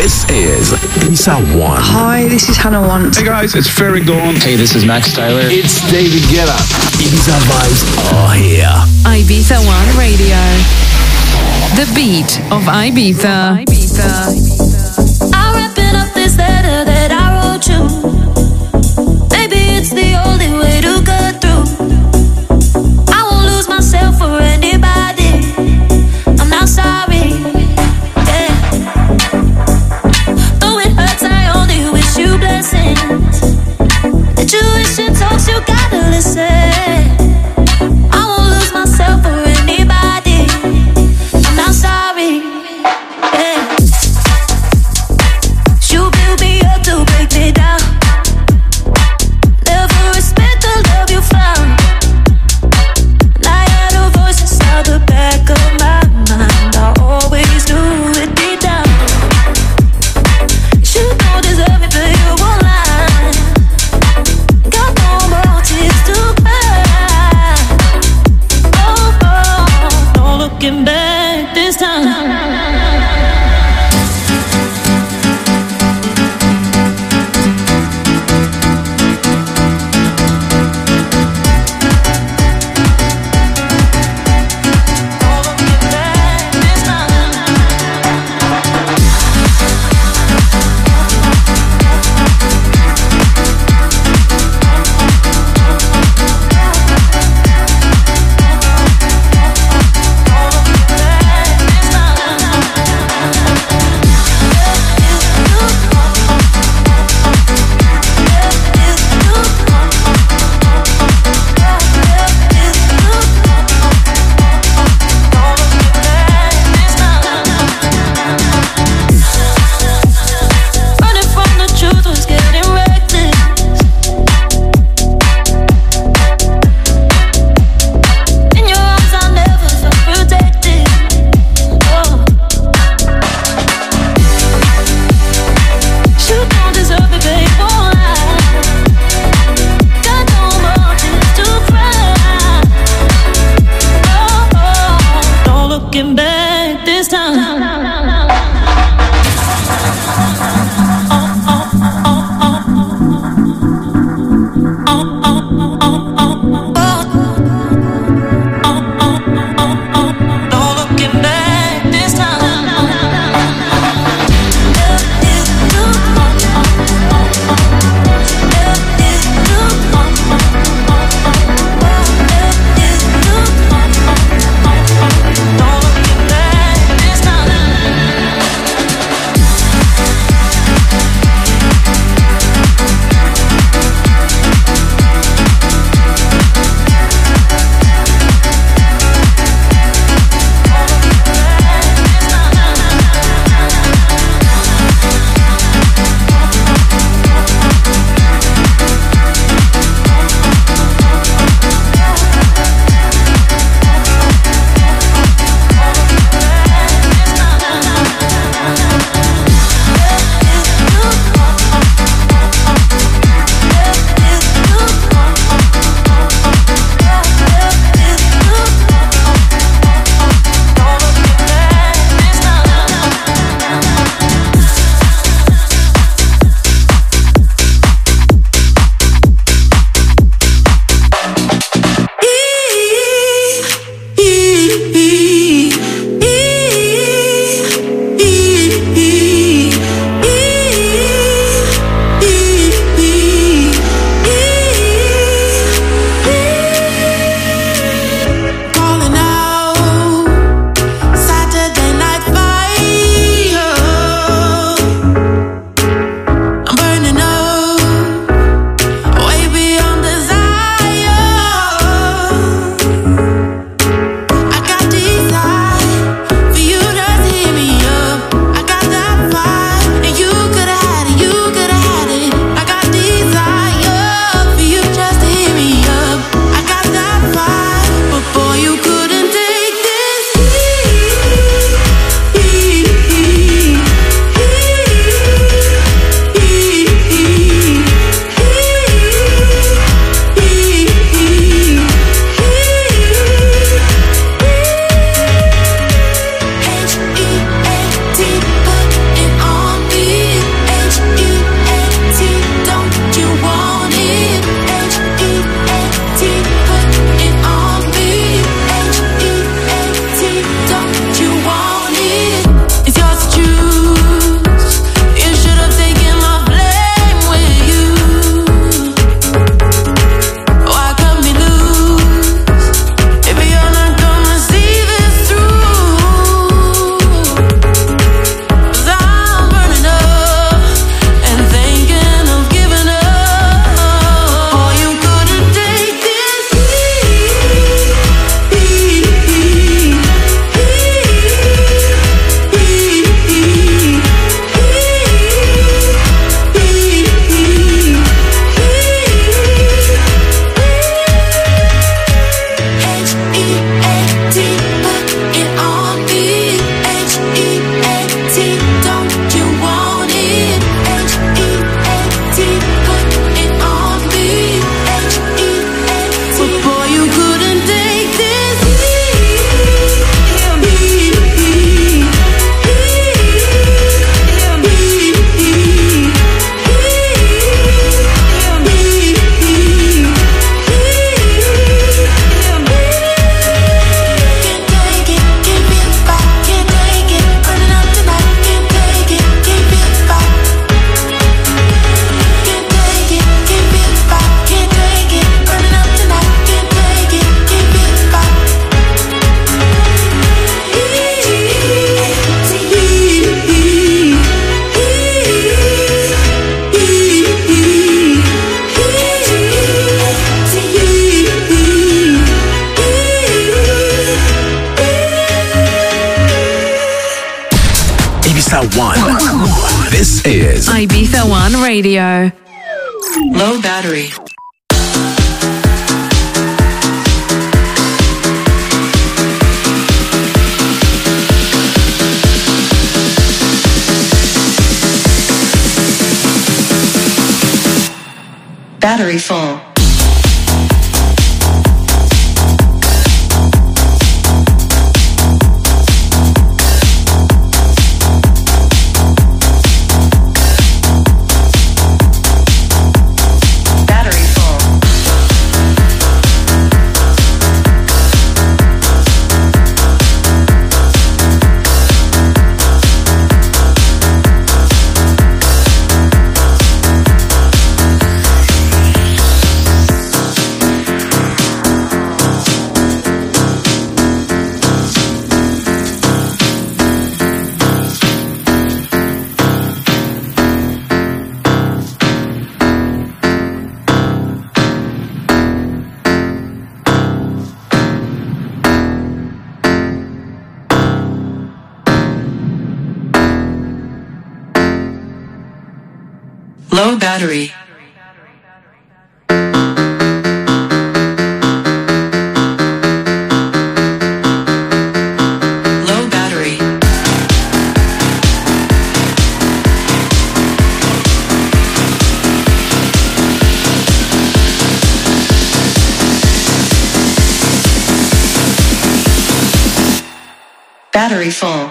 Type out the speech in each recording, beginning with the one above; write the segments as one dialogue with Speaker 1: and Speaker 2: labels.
Speaker 1: This is Ibiza One.
Speaker 2: Hi, this is Hannah Want.
Speaker 3: Hey guys, it's Ferry Dawn.
Speaker 4: Hey, this is Max Styler.
Speaker 1: It's David Guetta. Ibiza vibes are here.
Speaker 5: Ibiza One Radio. The beat of Ibiza.
Speaker 6: I'm wrapping up this letter that I wrote you. Maybe it's the only way to get through. I won't lose myself for anybody. I'm not sorry. Yeah. Though it hurts, I only wish you blessings. The tuition talks, you gotta listen. I won't lose myself for anybody. I'm not sorry. Yeah.
Speaker 1: This is
Speaker 5: Ibiza One Radio.
Speaker 2: Low battery. Battery full. Low battery. Low battery. Battery full.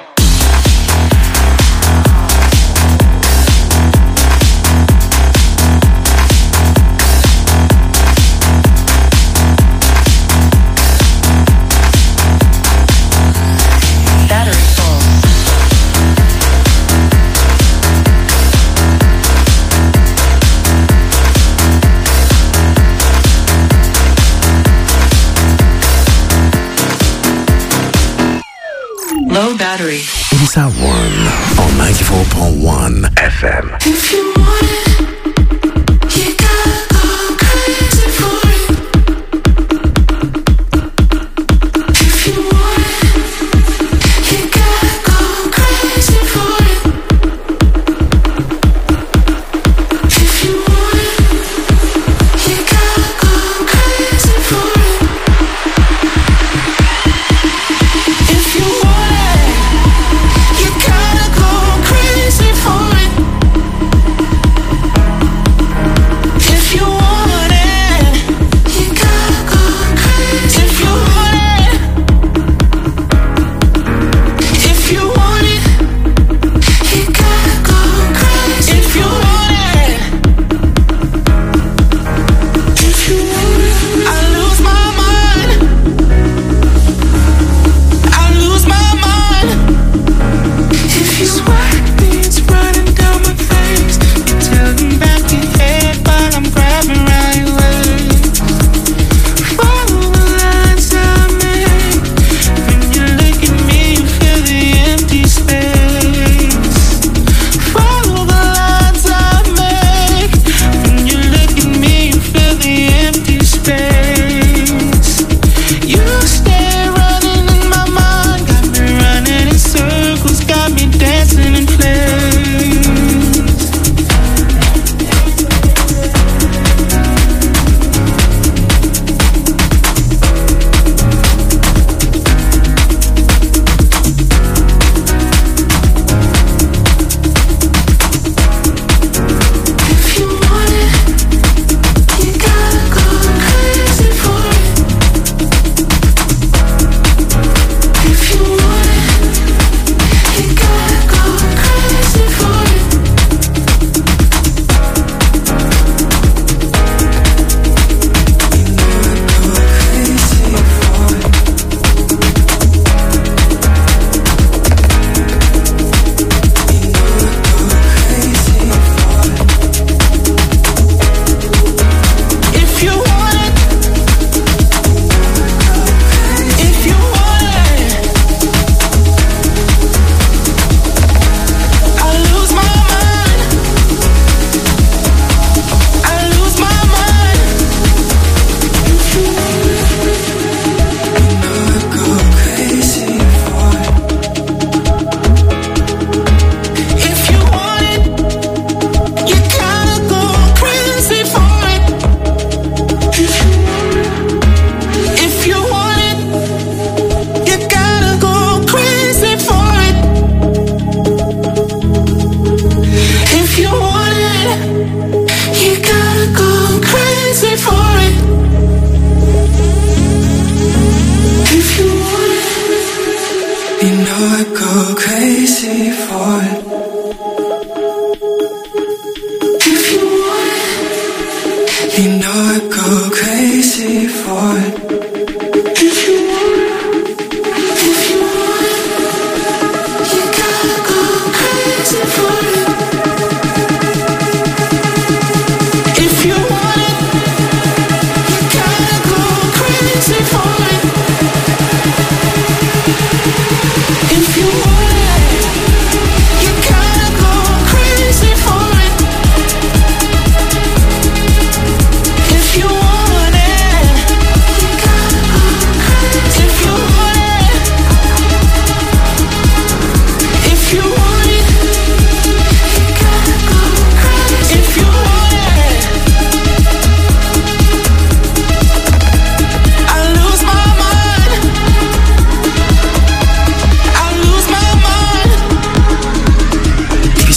Speaker 2: Low battery.
Speaker 1: Ibiza One on 94.1 FM.
Speaker 6: If you want it, you gotta go crazy for it. If you want it, you gotta go crazy for it. If you want it, you gotta go crazy for it. If you want it, you gotta go crazy for it.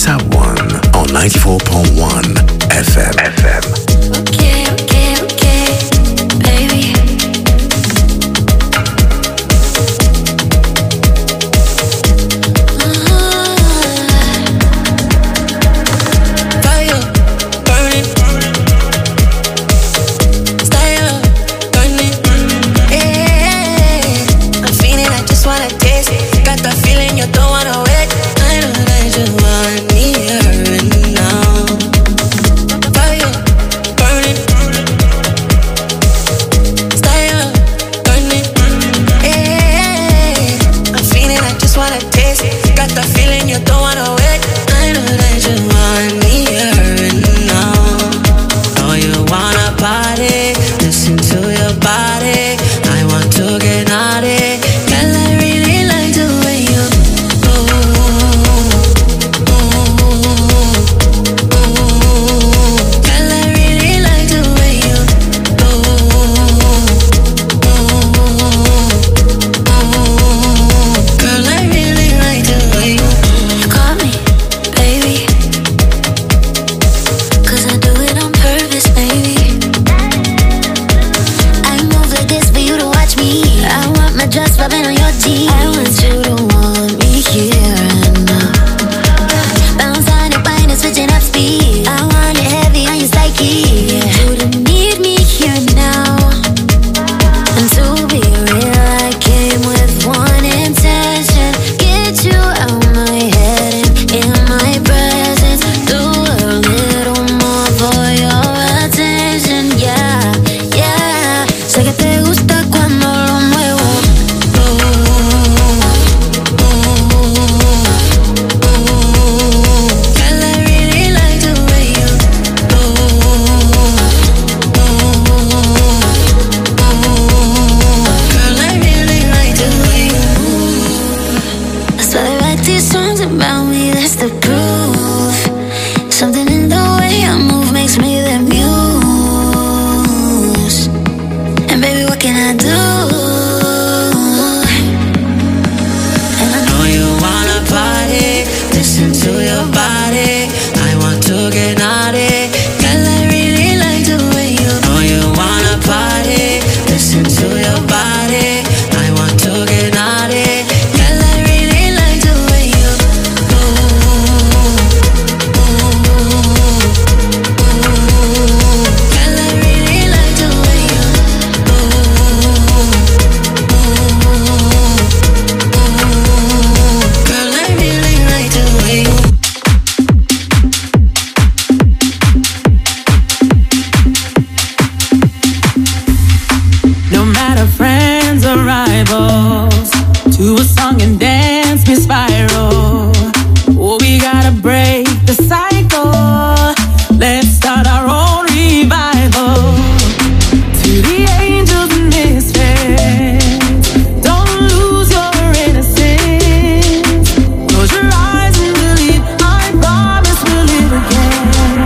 Speaker 1: Ibiza One on 94.1 FM.
Speaker 6: Okay, baby.
Speaker 3: Fire, burning. Style, burning. Yeah, I'm feeling, I just wanna taste it. Got that feeling you don't wanna wait. I know that you want me here and now. Fire, burning. Style, burning. Yeah, I'm feeling, I just wanna taste it. Got that feeling you don't wanna wait. I know that you want me here and now. Oh, you wanna party? Listen to your body. I want to get naughty. Girl, I really like the way you Girl, I really like the way you Girl, I really like the way
Speaker 6: You caught me, baby. 'Cause I do it on purpose, baby. I move like this for you to watch me. I want my dress rubbing on your jeans. I want you to want me here and now. Bounce on it, wine and switching up speed. I want it heavy on your psyche. You don't need me here now. And to be real, I came with one intention: get you out my head and in my presence. Do a little more for your attention, yeah, yeah. Sé que te gusta cuando lo muevo.
Speaker 3: Girl, I really like the way you Girl, I really like the way you
Speaker 6: That's why they write these songs about me, that's the proof. Something in the way I move makes me their muse. And baby, what can I do? And I
Speaker 3: know you wanna party. Listen to your body. I want to get naughty. Girl, I really like the way you know you wanna party. Listen to your body. I want to get naughty. Girl, I really like the way you Girl, I really like the way you Girl, I really like the way you
Speaker 4: No matter friends or rivals, to a song and dance we spiral. Oh, we gotta break the cycle. Let's start our own revival. To the angels and misfits, don't lose your innocence. Close your eyes and believe, I promise we'll live again.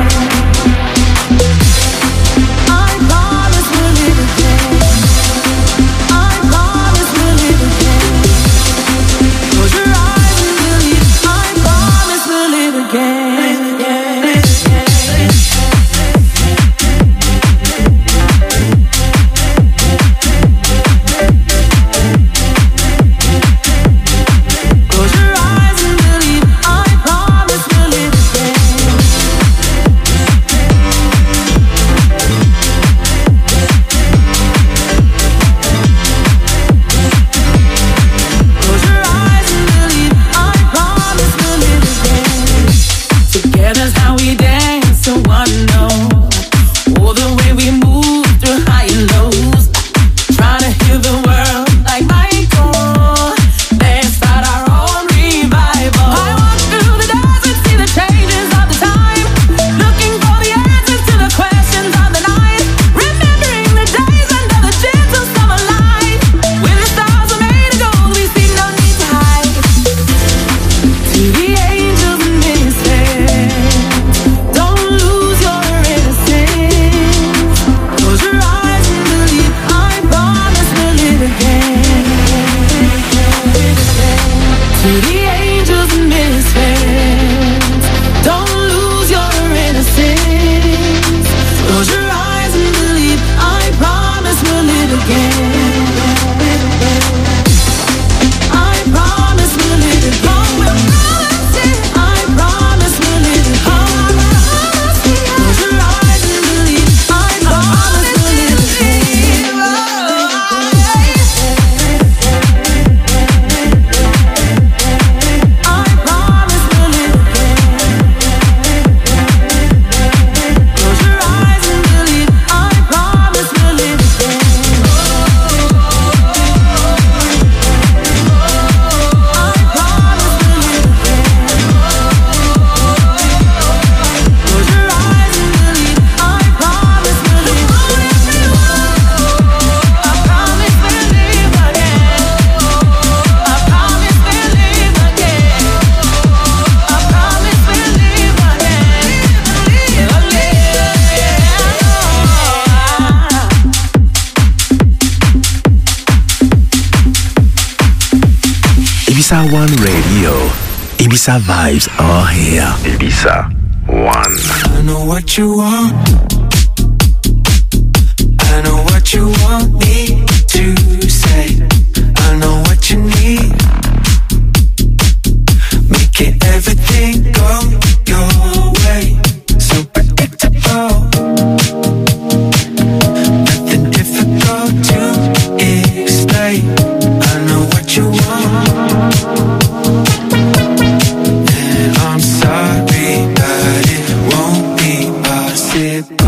Speaker 4: I promise we'll live again. I promise we'll live again. Close your eyes and believe, I promise we'll live again. Close your eyes and believe, I promise we'll live again. Close your eyes and believe, I promise we'll live again.
Speaker 1: 1 Radio. Ibiza vibes are here. Ibiza 1.
Speaker 7: I know what you want. I know what you want me to say. I know what you need. Making everything go your way. So predictable. Nothing difficult to explain. I know what you want. And I'm sorry, but it won't be possible.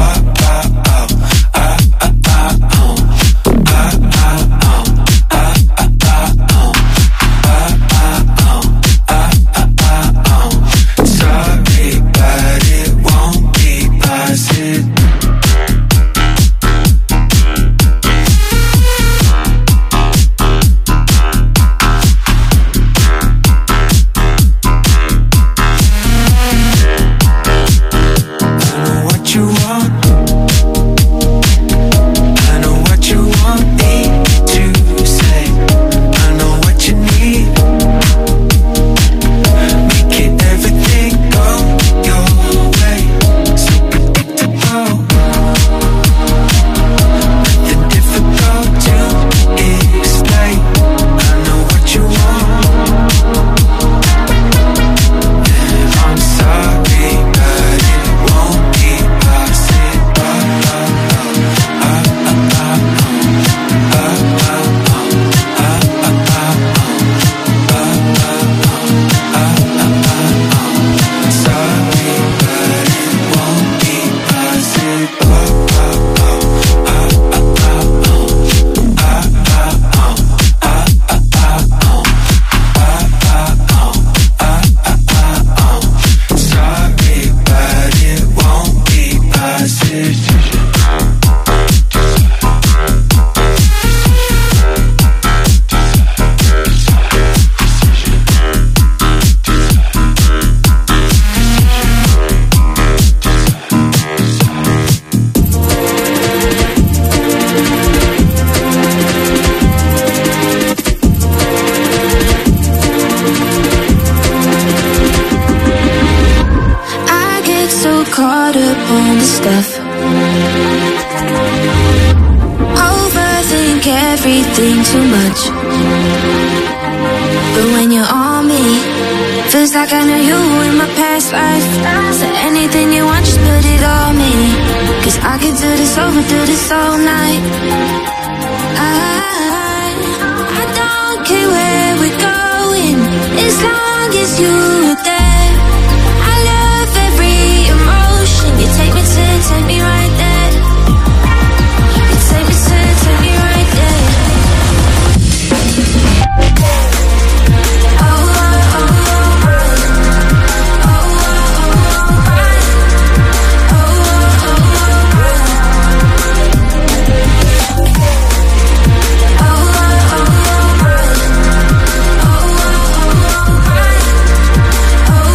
Speaker 6: Oh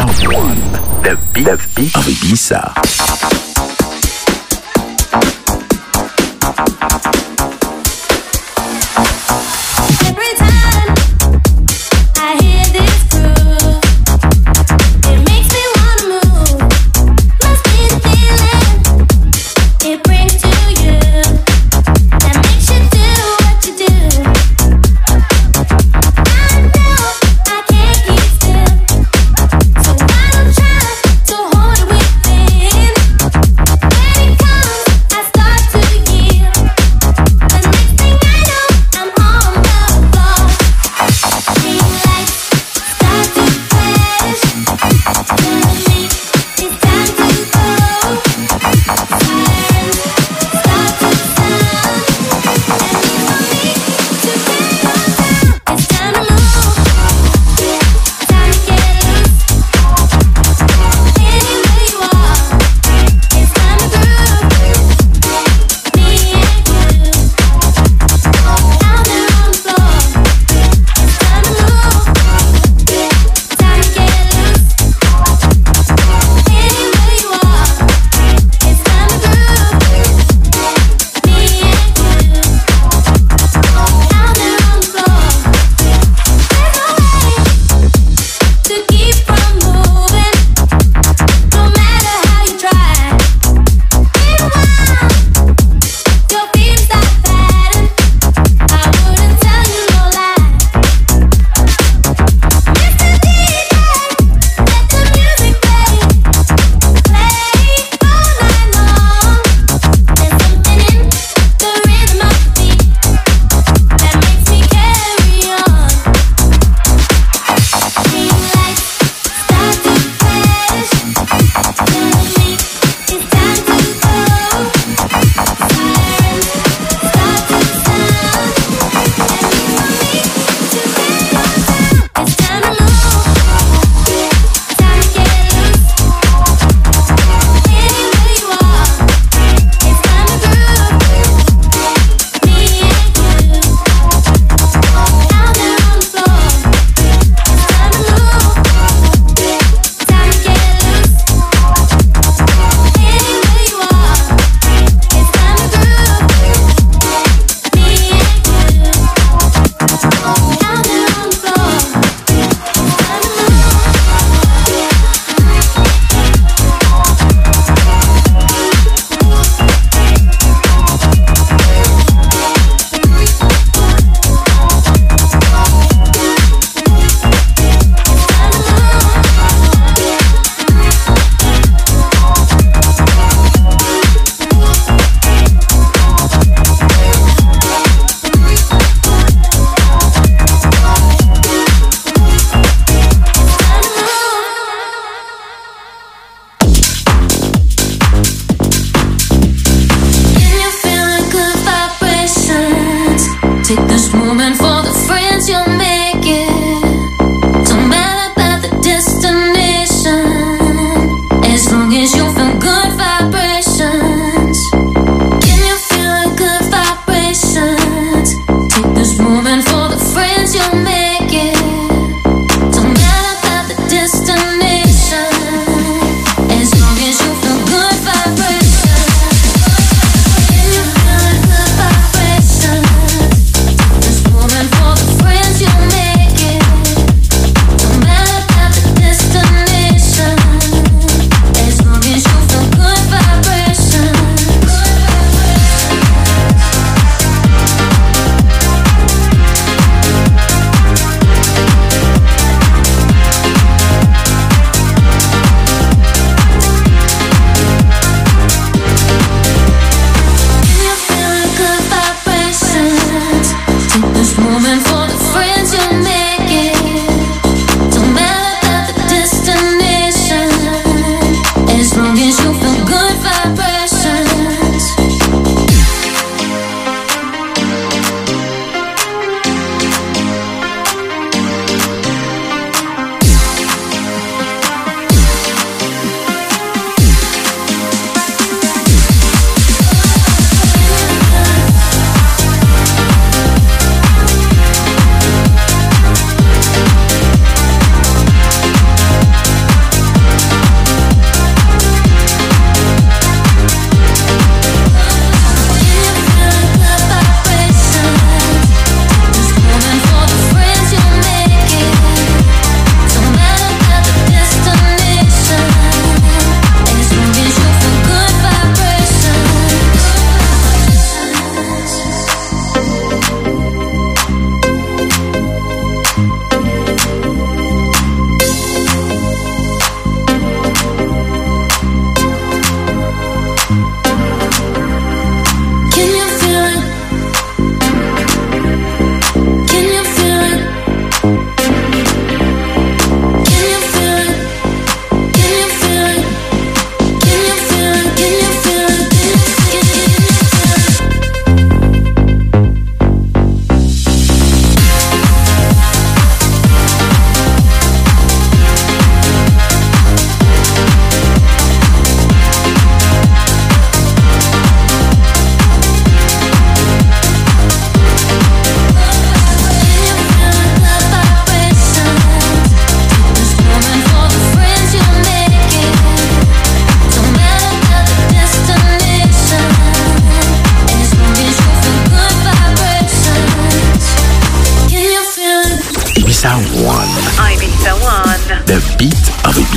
Speaker 1: One, the beat of Ibiza.
Speaker 6: So why don't try to hold it within?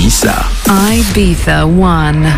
Speaker 1: Ibiza.
Speaker 5: Ibiza One.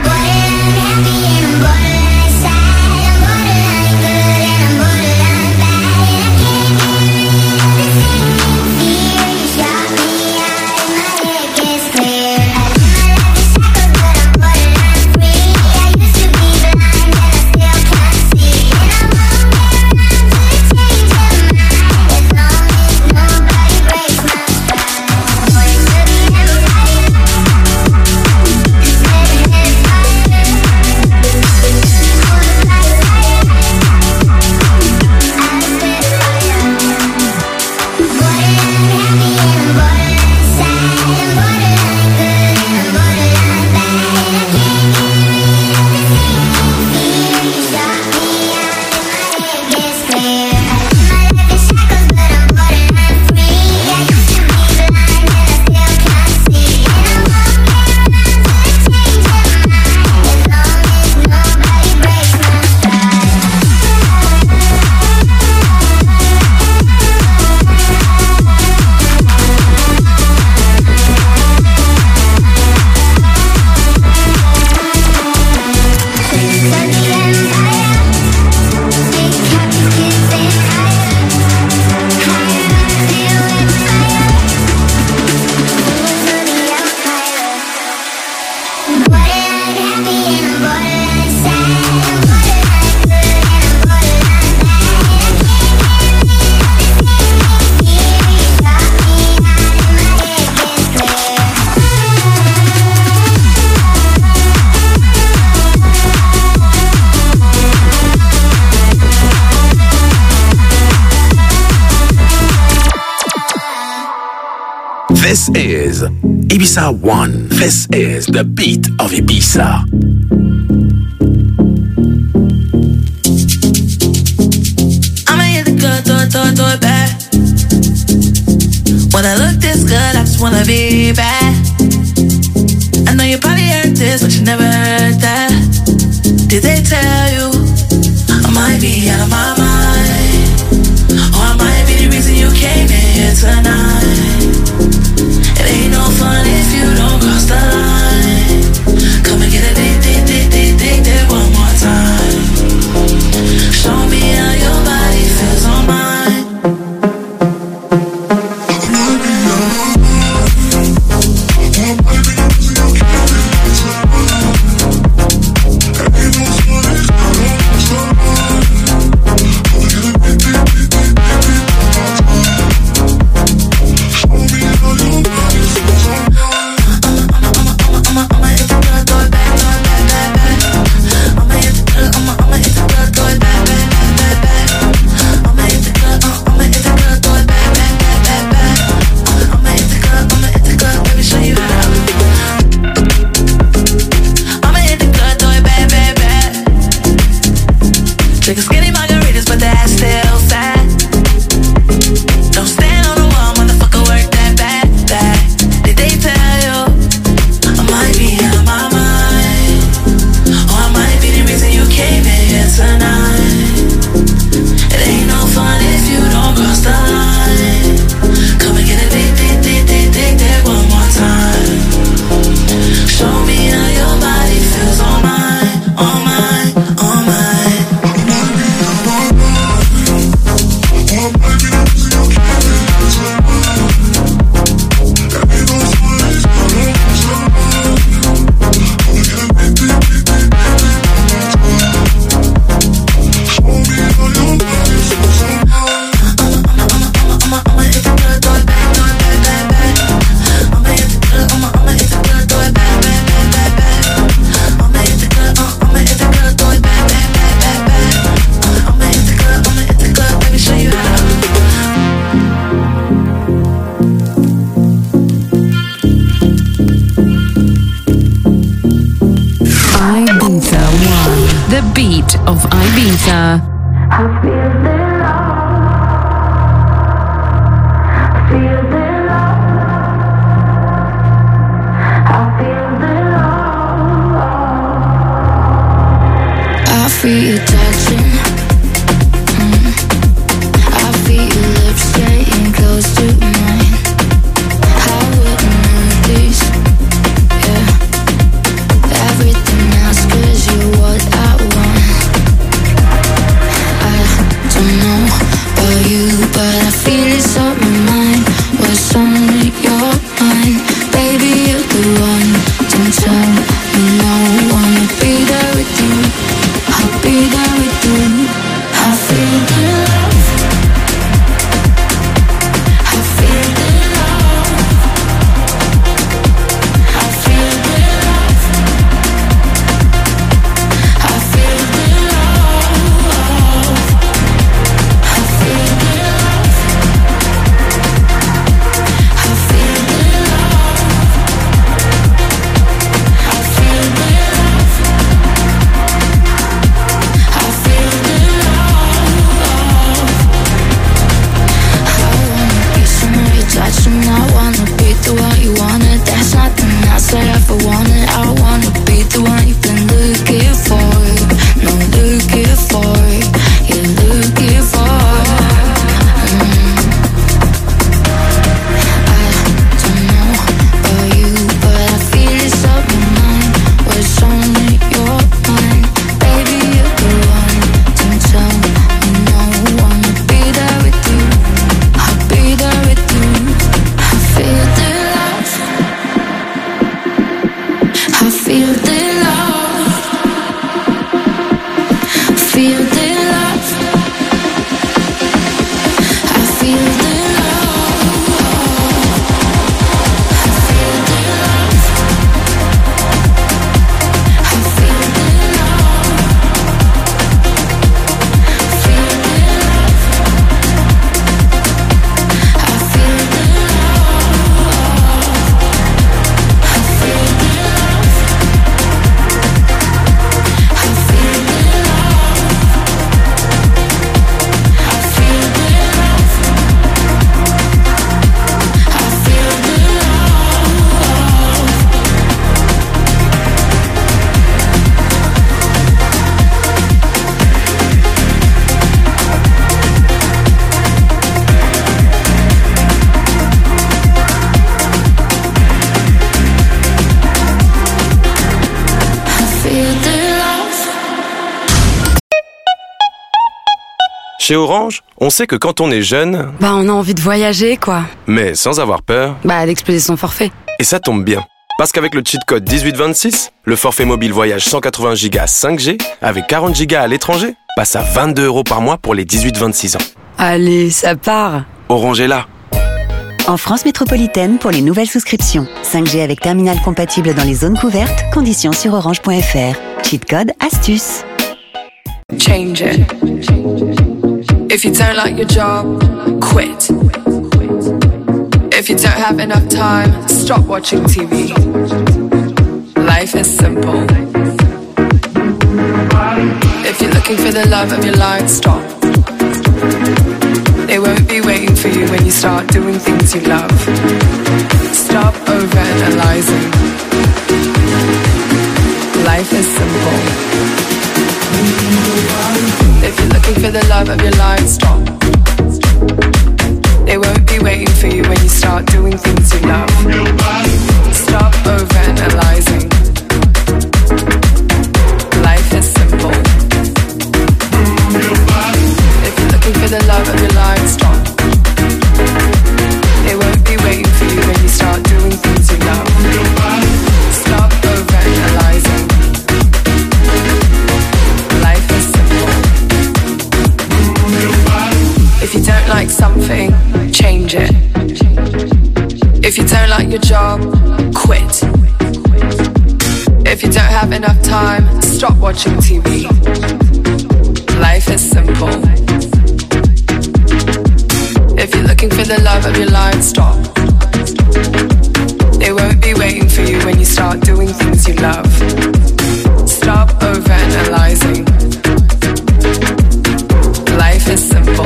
Speaker 1: This is Ibiza One. This is the beat of Ibiza.
Speaker 3: I'ma hit the good, do it back. When I look this good, I just wanna be bad. I know you probably heard this, but you never heard that. Did they tell you I might be out of my mind? Or I might be the reason you came in here tonight. It ain't no fun if you don't cross the line. Come and get a dig one more time. Show me how your body feels on mine.
Speaker 5: Of Ibiza.
Speaker 6: I feel you touching. I feel your lips getting close to mine. I wouldn't know this. feel the love. Feel the love. I feel the love. I feel the love. I feel the love. Feel the love. I feel the
Speaker 8: Chez Orange, on sait que quand on est jeune...
Speaker 5: Bah, on a envie de voyager, quoi.
Speaker 8: Mais sans avoir peur...
Speaker 5: Bah, d'exploser son forfait.
Speaker 8: Et ça tombe bien. Parce qu'avec le cheat code 1826, le forfait mobile voyage 180 Go 5G avec 40 Go à l'étranger passe à 22 € par mois pour les 18-26 ans.
Speaker 5: Allez, ça part.
Speaker 8: Orange est là.
Speaker 9: En France métropolitaine pour les nouvelles souscriptions. 5G avec terminal compatible dans les zones couvertes. Conditions sur orange.fr. Cheat code astuce.
Speaker 10: Change it. If you don't like your job, quit. If you don't have enough time, stop watching TV. Life is simple. If you're looking for the love of your life, stop. They won't be waiting for you when you start doing things you love. Stop overanalyzing. Life is simple. If you're looking for the love of your life, stop. They won't be waiting for you when you start doing things you love. Stop overanalyzing. Life is simple. If you're looking for the love of your life, stop. They won't be waiting for you when you start doing things you love. Stop overanalyzing. Life is simple. If you don't like something, change it. If you don't like your job, quit. If you don't have enough time, stop watching TV. Life is simple. If you're looking for the love of your life, stop. They won't be waiting for you when you start doing things you love. Stop overanalyzing. Life is simple.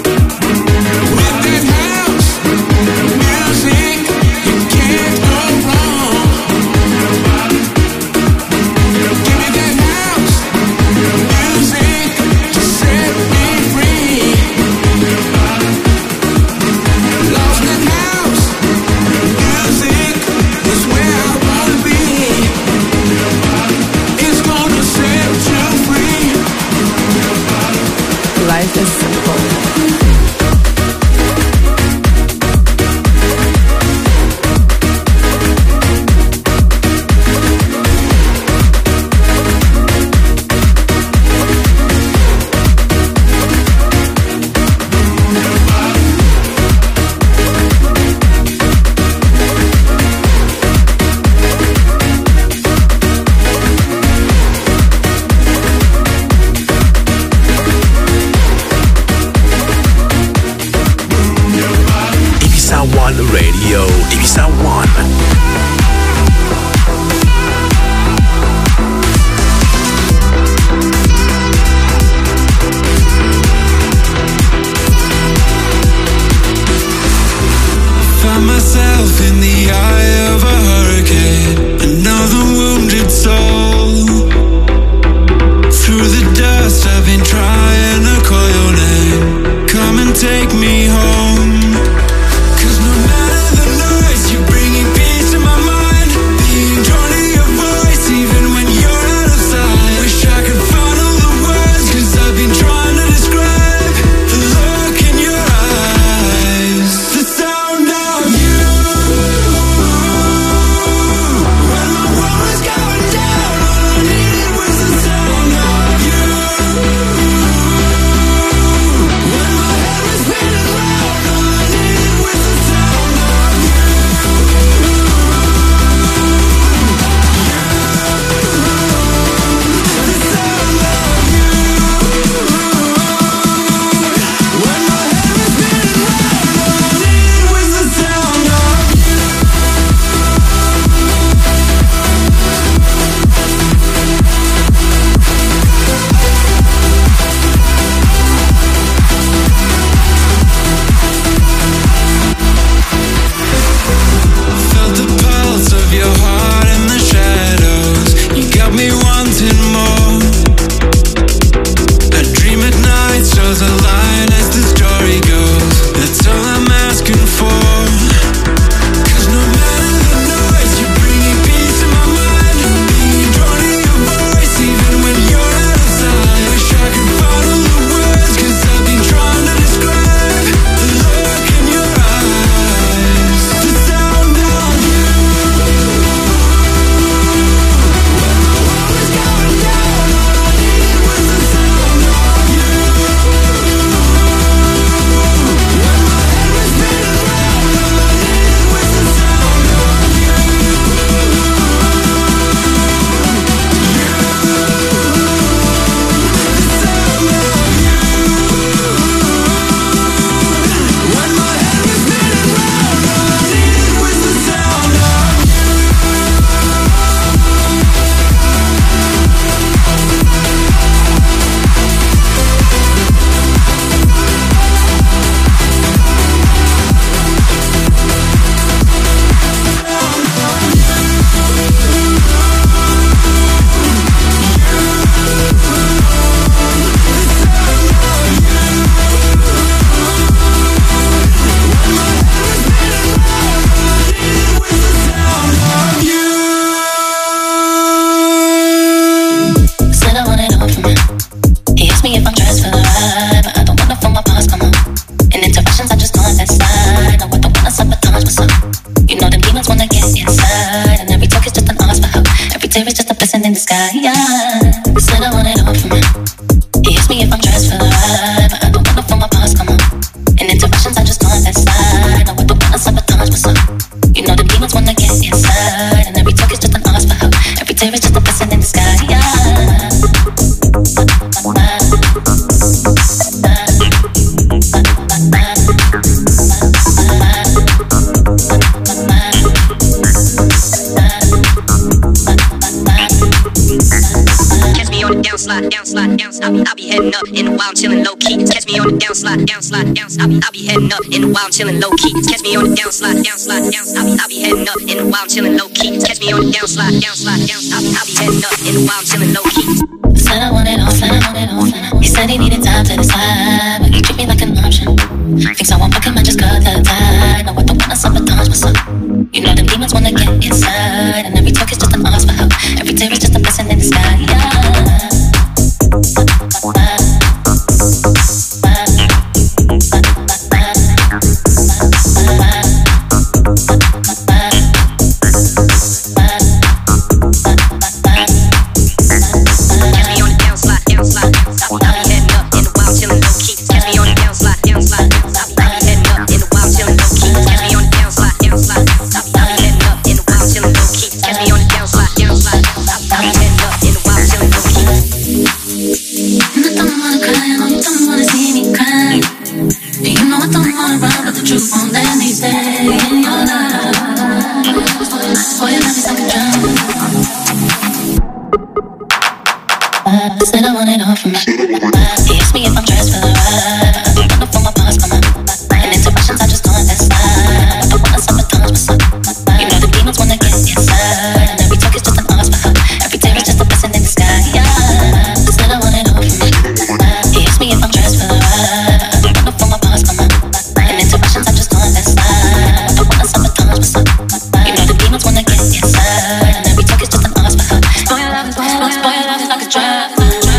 Speaker 7: With that house music, you can't go wrong.
Speaker 6: sky. He said I want it all for me. He asked me if I'm dressed for the ride, but I don't wanna feel my past come on. In interactions, I just go on that side. Now with the one I sabotage myself. You know the demons wanna get inside, and every talk is just an ask for help. Every tear is just a blessing in the sky.
Speaker 11: I'll be heading up in the wild, chillin' low key. Catch me on the downslide. I'll be heading up in the wild, chillin' low key. Catch me on the downslide. I'll be heading up in the wild, chillin' low key. Catch me on the downslide. I'll be heading up in the wild, chillin' low key.
Speaker 6: Said I want it all. He said he needed time to decide, but he treat me like an option. Thinks I won't fuck him, I just cut the tie. Now I don't wanna sabotage myself. You know the demons wanna get inside, and every talk is just an ask for help. Every tear is just a blessing in the sky. Said I want it all for me. He asked me if I'm dressed for the ride. I don't wanna feel my past come on. In interactions, I just go on that side. I don't wanna sabotage myself. You know the demons wanna get inside, and every talk is just an ask for help. Every tear is just a blessing in the sky. Said I want it all for me. He asked me if I'm dressed for the ride. I don't wanna feel my past come on. In interactions, I just go on that side. I don't wanna sabotage myself. You know the demons wanna get inside, and every talk is just an ask for help. Spoil your love is like a drug.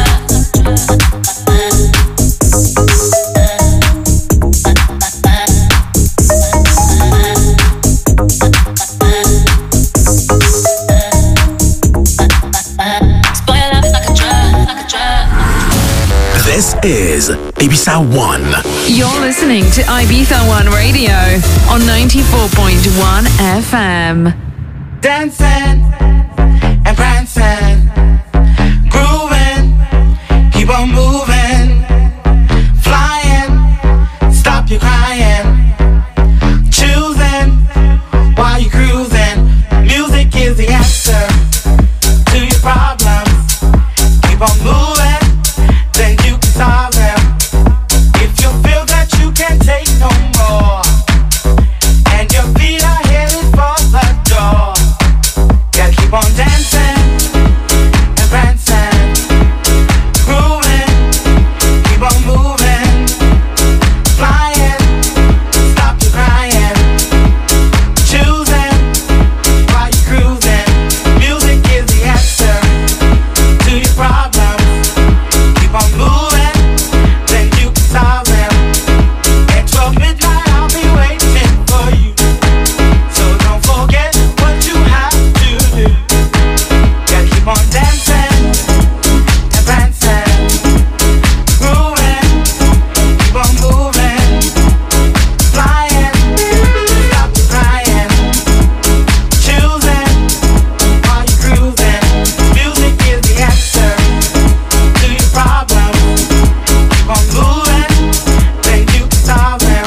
Speaker 1: This is Ibiza One.
Speaker 12: You're listening to Ibiza One Radio on 94.1 FM.
Speaker 13: Dancing and prancing, grooving, keep on moving, flying, stop your crying, choosing while you're cruising. Music is the answer to your problems. Keep on moving, then you can solve them. If you feel that you can't take no more, and your feet are headed for the door, gotta keep on dancing and prancing, grooving, keep on moving, flying, stop your crying, choosing while you're cruising. Music is the answer to your problems. Keep on moving, then you can solve them. At 12 midnight I'll be waiting for you, so don't forget what you have to do. Gotta keep on dancing and prancing, grooving, keep on moving, flying, stop your crying, choosing while you're cruising. Music is the answer to your problems. Keep on moving, then you can solve them.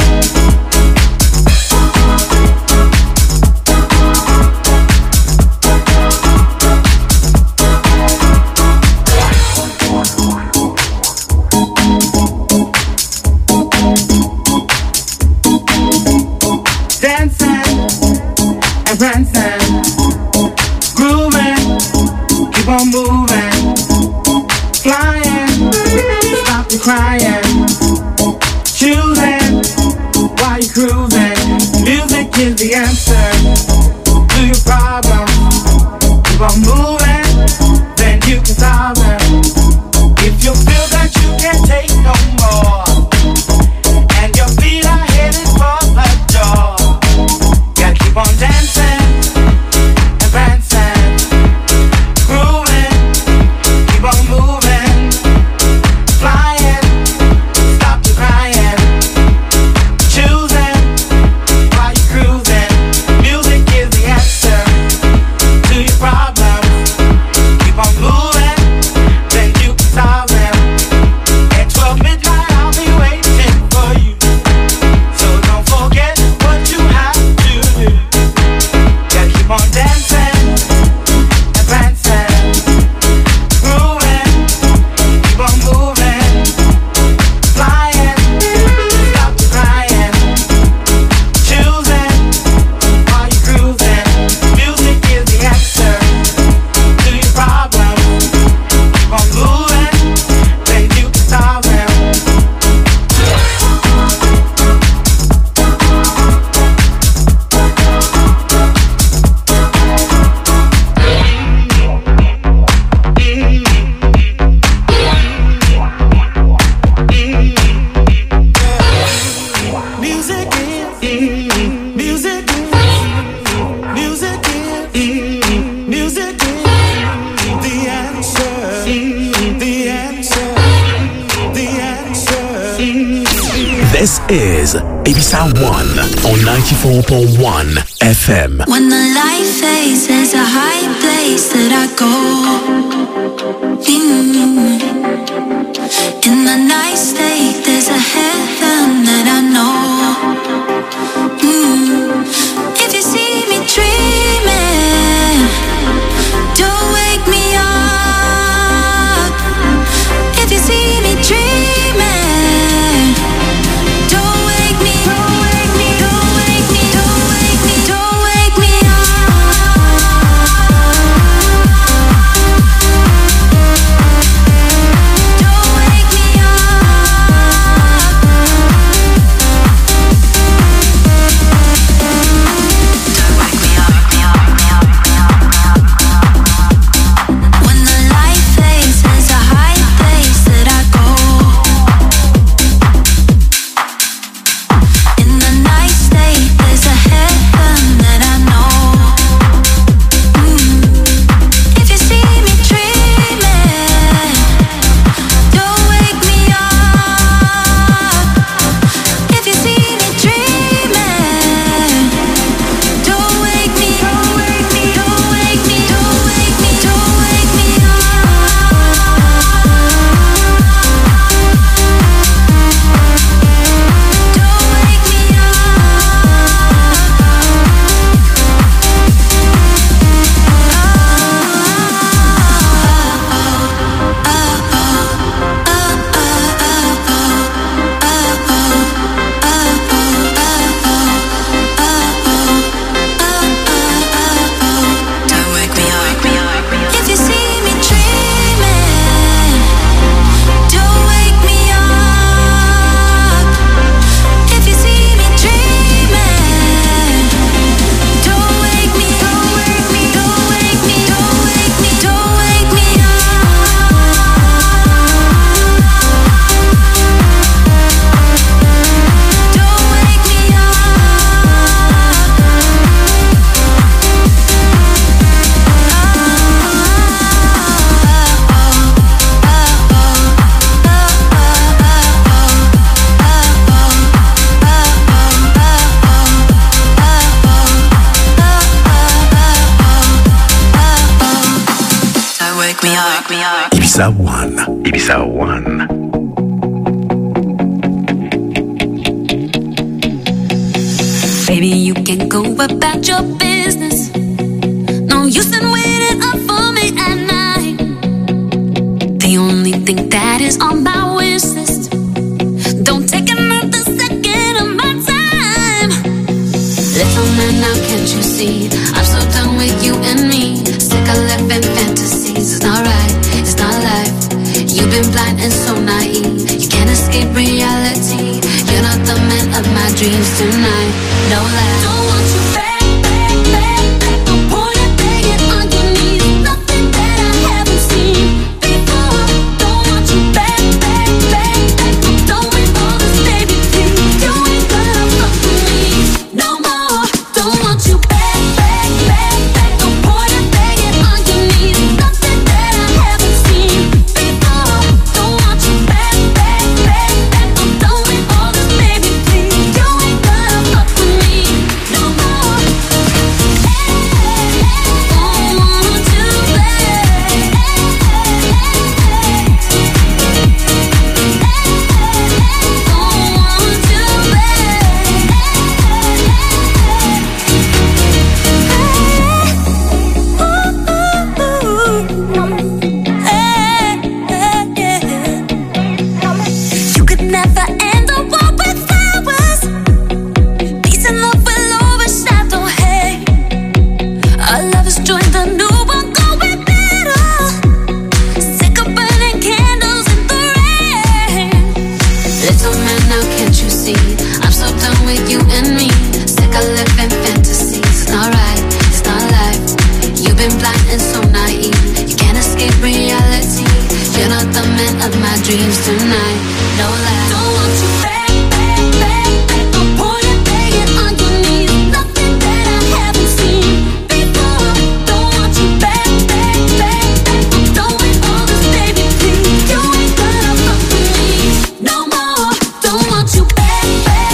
Speaker 13: Dancing and prancing, grooving, keep on moving, flying, stop your crying, choosing while you're cruising. Music is the answer to your problems. Keep on moving, then you can solve them. If you feel that you can't take no more, and your feet are headed for the door, gotta keep on dancing and prancing, grooving,
Speaker 1: is Ibiza One on 94.1 FM.
Speaker 6: When the light fades, there's a high place that I go. In the night state, there's a heaven that I know. If you see me dreaming, don't wake me up. If you see me dreaming, don't wake me, don't wake me, don't wake me, don't wake me, don't wake me
Speaker 1: Ibiza One. Ibiza One.
Speaker 6: Baby, you can go about your business. No use in waiting up for me at night. The only thing that is on my wish list. Don't take another second of my time. Little man, now can't you see? I'm so done with you and me. Sick of living fantasies. It's not right, it's not life. You've been blind and so naive. You can't escape reality. You're not the man of my dreams tonight. No lie. Don't want you back, back, back, back. Don't point it, begging on your knees. Nothing that I haven't seen before. Don't want you back, back, back, back. I'm done with all this, baby, please. You ain't gonna fuck with me no more. Don't want you back, back, back, back. Don't point it, begging on your knees. Nothing that I haven't seen before. Don't want you back, back, back, back. I'm done with all this, baby, please. You ain't gonna fuck with me no more. Don't want you back. You could never end a war with flowers. Peace and love will overshadow hate. Our love has joined the new one, going better. Sick of burning candles in the rain. Little man, now can't you see? I'm so done with you and me. Sick of living fantasies. It's not right, it's not life. You've been blind and so naive. You can't escape reality. You're not the man of my dreams tonight. No lie. Don't want you back, back, back, back. Don't point it, begging on your knees. Nothing that I haven't seen before. Don't want you back, back, back, back. I'm done with all this, baby, please. You ain't gonna fuck with me no more. Don't want you back, back,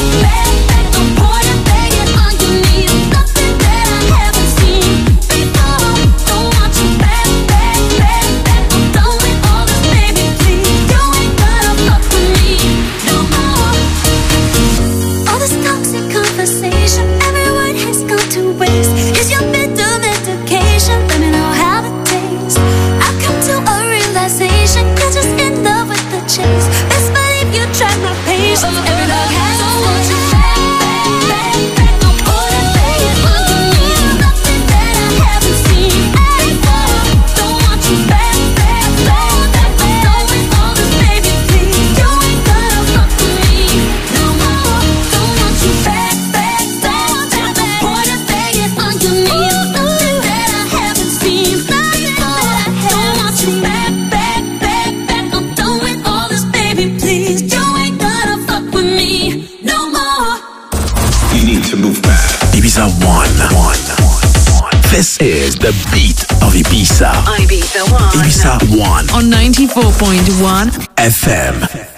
Speaker 1: This is the beat of Ibiza.
Speaker 12: Ibiza One.
Speaker 1: Ibiza One
Speaker 12: On 94.1
Speaker 1: FM.